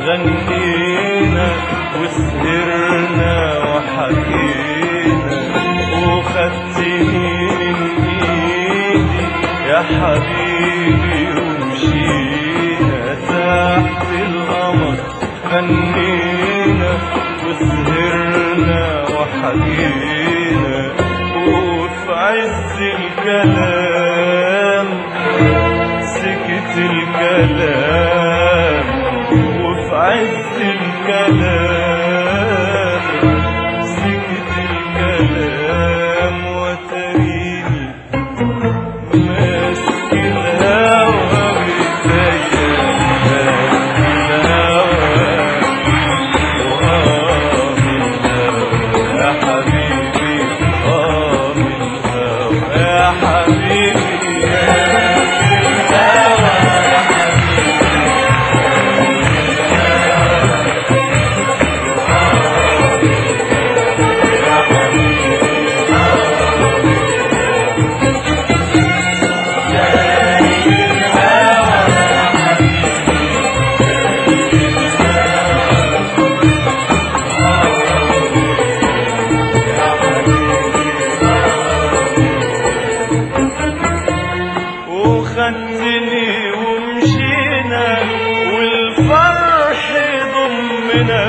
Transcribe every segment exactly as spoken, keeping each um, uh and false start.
غنينا وسهرنا وحكينا وخدتني من ايدي يا حبيبي ومشينا تحت القمر غنينا وسهرنا وحكينا وفي عز الكلام سكت الكلام وفي عز الكلام سكت الكلام وتريني ماسك الهوى بإيديا ماسك الهوى وآه من الهوى يا حبيبي آه من الهوى يا حبيبي خدتني ومشينا والفرح ضمنا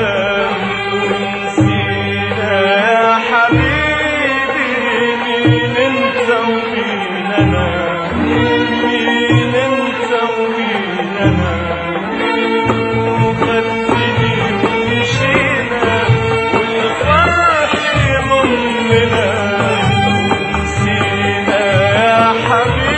ونسينا يا حبيبي مين انت ومين انا مين انت ومين انا وخدتني ومشينا والفرح ضمنا ونسينا يا حبيبي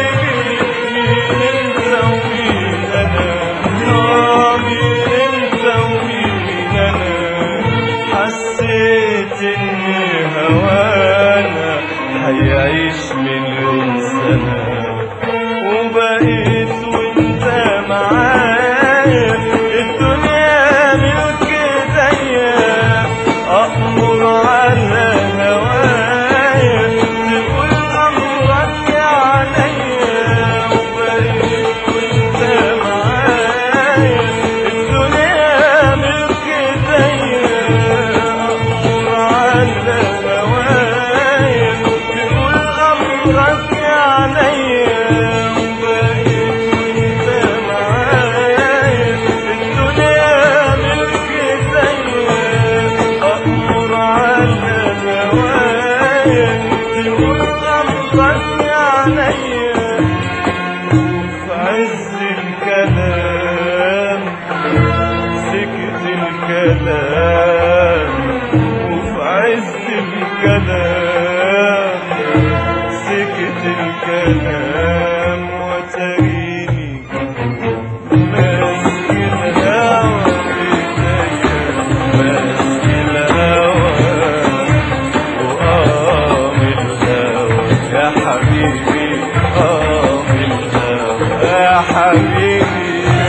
حسيت ان هوانا هيعيش مليون سنة وبقيت وانت معايا الدنيا ملك ايديا أأمر على هوايا تقول أمرك يا عليا وبقيت وانت معايا الدنيا ملك ايديا في عز الكلام سكت الكلام وفي عز الكلام سكت الكلام وتريني ماسك الهوى بإيديا ماسك الهوى وآه من الهوى يا حبيبي آه من الهوى يا حبيبي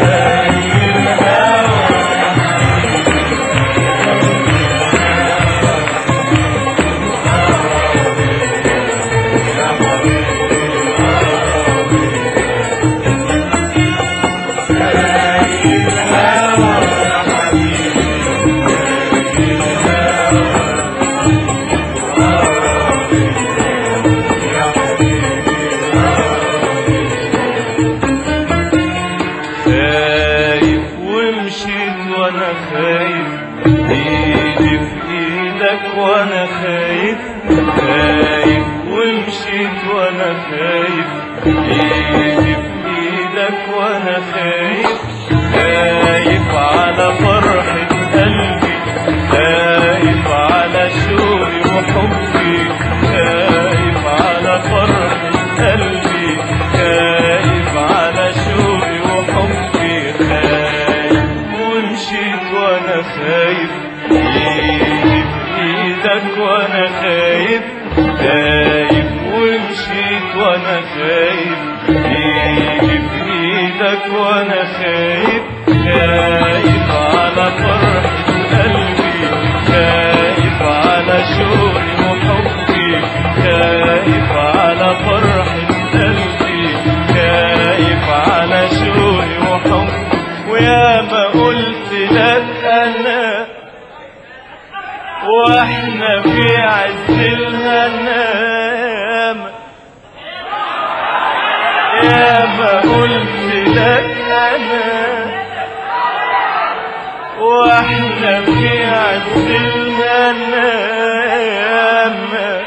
وانا خايف ايدي في ايدك وانا خايف خايف ومشيت وانا خايف ايدي في ايدك وانا خايف خايف على فرحة قلبي خايف على شوقي وحبي خايف على فرحة قلبي خايف على شوقي وحبي خايف ومشيت وانا خايف ايدي في ايدك وانا خايف خايف ومشيت وانا خايف ايدي في ايدك وانا خايف خايف على فرحة قلبي خايف على شوقي وحبي خايف على فرحة قلبي خايف على شوقي وحبي ويا ما قلت في عز المنام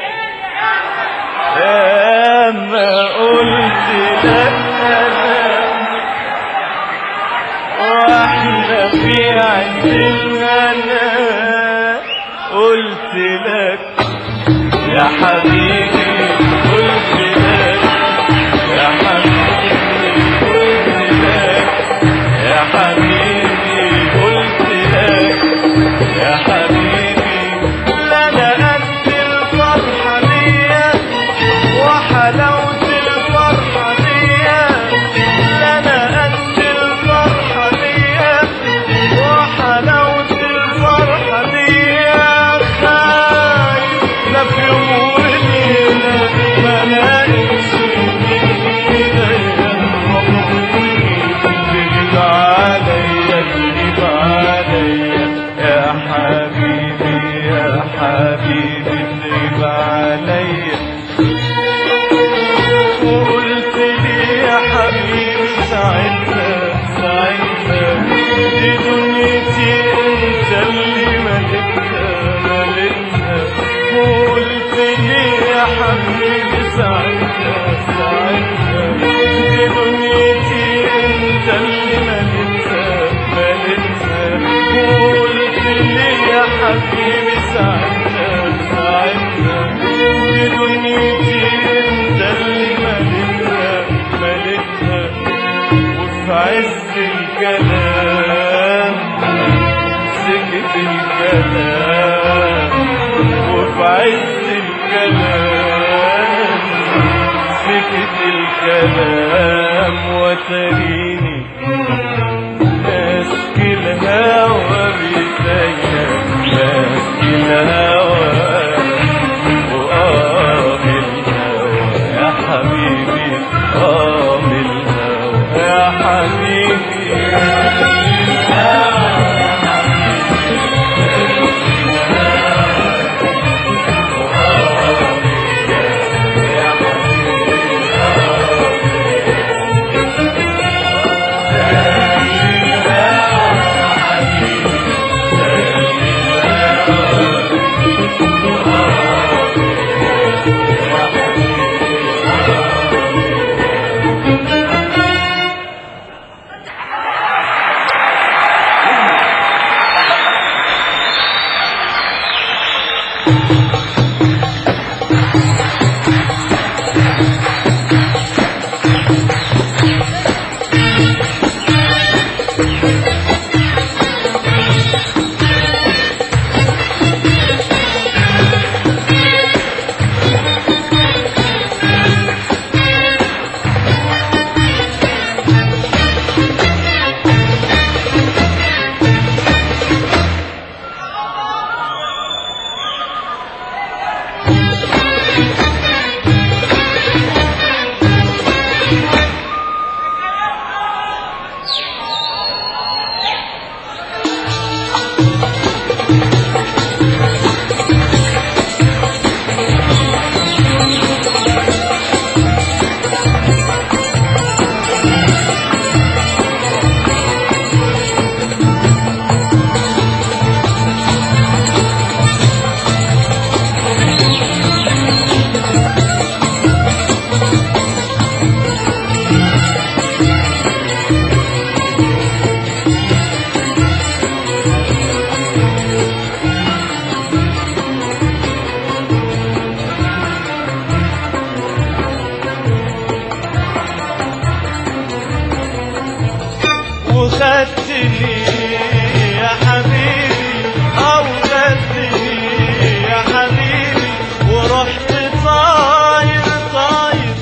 أما قلت لك أنا واحنا في عز المنام قلت لك يا حبيبي قلت لك يا حبيبي قلت لك يا حبيبي قلت لك يا حبيبي لنا قد الفرحة دي وحلاوة الفرحة دي لنا قد الفرحة دي وحلاوة الفرحة دي خايف لا في يوم وليلة ما لاقيش تغيب عليا تغيب عليا يا حبيبي يا حبيبي تغيب عليا وقلت لي يا حبيبي ساعتها ساعتها دي دنيتي انت اللي ملكها ملكها وقلت لي يا حبيبي ساعتها ساعتها دي دنيتي انت اللي ملكها ملكها وقلت لي يا حبيبي ساعتها ساعتها دي دنيتي انت اللي ملكها ملكها وفي عز الكلام سكت الكلام وفي عز الكلام سكت الكلام وتريني ماسك الهوى بيديا ماسك الهوى وقام الهوى يا حبيبي قام الهوى يا حبيبي وخدتني يا حبيبي أو خدتني يا حبيبي ورحت طاير طاير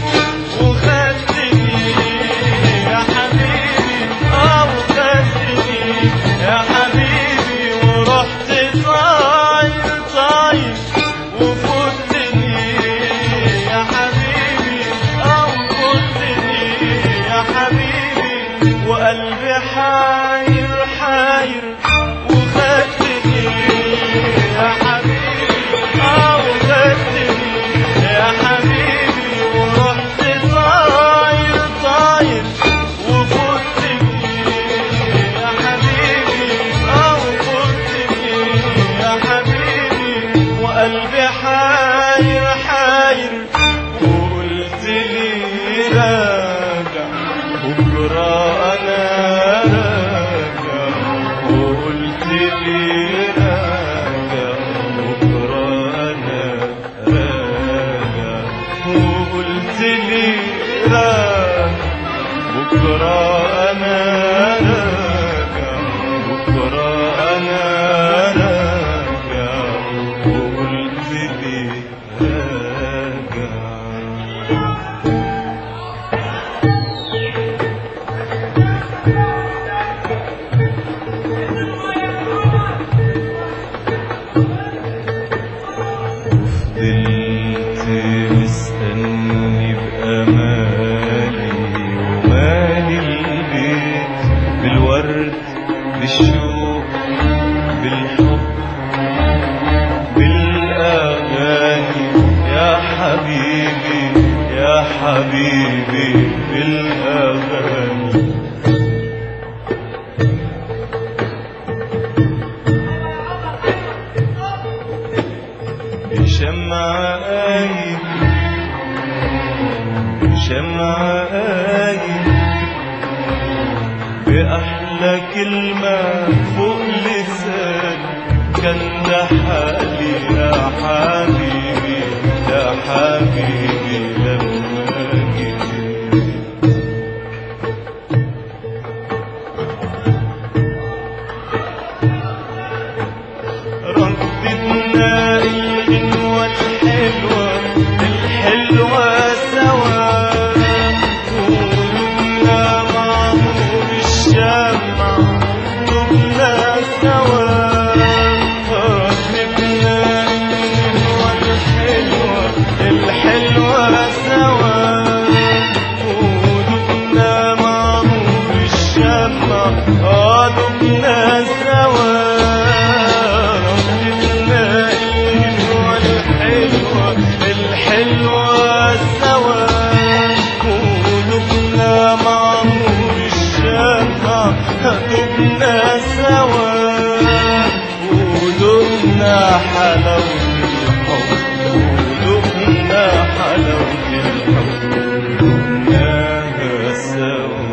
وخدتني يا حبيبي أو خدتني يا حبيبي ورحت طاير طاير وفوتني يا حبيبي أو فوتني يا حبيبي وقلبي حاير حاير وخدتني يا حبيبي أو خدتني يا حبيبي ورحت طاير طاير وفوتني يا حبيبي أو فوتني بكرة أنا راجع وقلت لي راجع بكرة أنا راجع وقلت لي راجع بكرة أنا راجع بكرة أنا راجع وقلت لي راجع فضلت مستني بأمالي ومالي البيت بالورد بالشوق بالحب بالأغاني يا حبيبي يا حبيبي بالأغاني شمعة قايد شمعة قايد بأحلى كلمة فوق لساني كان ده حالي يا حبيبي يا حبيبي لما جيت رددنا الغنوة الحلوة الحلوة سوا قلوبنا معمور الشمع قلوبنا سوا رددنا الغنوة الحلوة الحلوة سوا قلوبنا معمور الشمع قلوبنا سوا الحلوة سوا قلوبنا معمور الشمع قلوبنا سوا قلوبنا حلاوة الحب قلوبنا حلاوة الحب قلوبنا سوا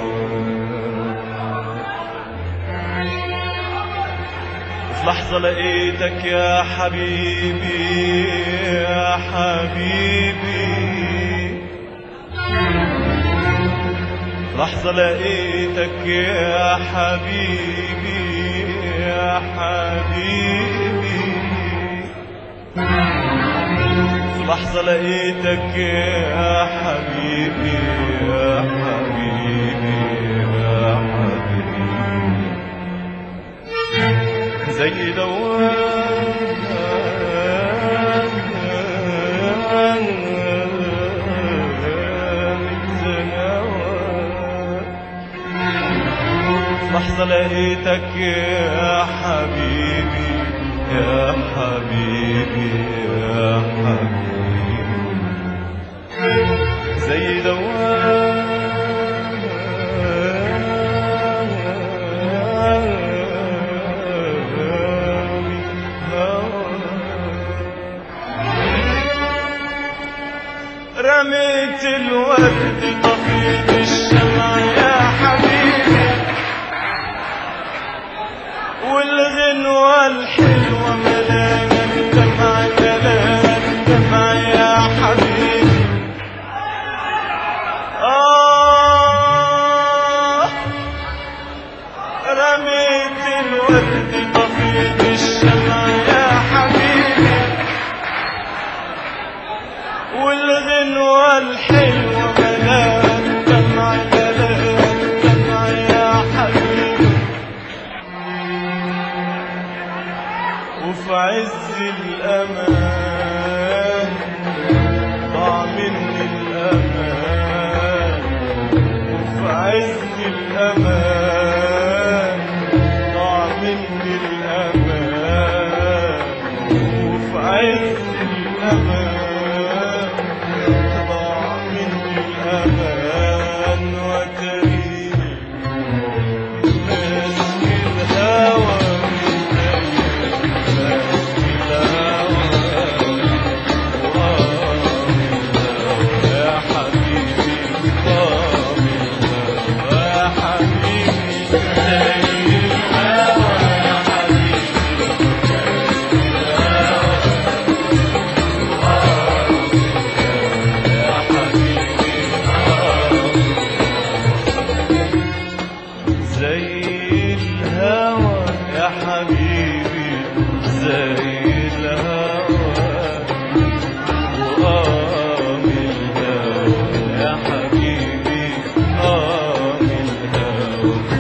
في لحظة لقيتك يا حبيبي يا حبيبي لحظة لقيتك يا حبيبي يا حبيبي في لحظة لقيتك يا حبيبي يا حبيبي يا حبيبي زي دوام لحظة لقيتك يا حبيبي يا حبيبي يا حبيبي زي دوام رميت الورد طفيت الشمع يا حبيبي والغنوة الحلوة ملانا الدمع ملانا الدمع يا حبيبي آه رميت الورد طفيت الشمع يا حبيبي والغنوة الحلوة ملانا الدمع ملانا الدمع يا حبيبي وفي عز الأمان ضاع مني الأمان وفي عز الأمان ضاع مني الأمان وفي عز الأمان ضاع مني الأمان وتريني ماسك الهوى يا حبيبي الحب